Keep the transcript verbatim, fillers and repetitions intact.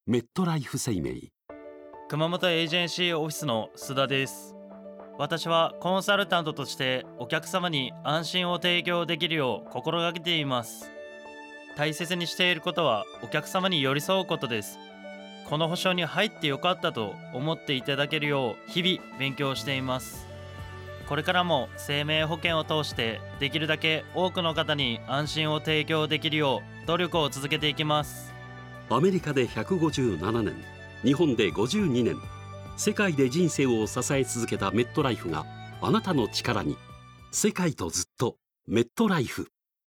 メットライフ生命。 熊本エージェンシーオフィスの須田です。私はコンサルタントとしてお客様に安心を提供できるよう心がけています。大切にしていることはお客様に寄り添うことです。この保証に入ってよかったと思っていただけるよう日々勉強しています。これからも生命保険を通してできるだけ多くの方に安心を提供できるよう努力を続けていきます。 アメリカでひゃくごじゅうななねん、日本でごじゅうにねん、世界で人生を支え続けたメットライフがあなたの力に。世界とずっとメットライフ。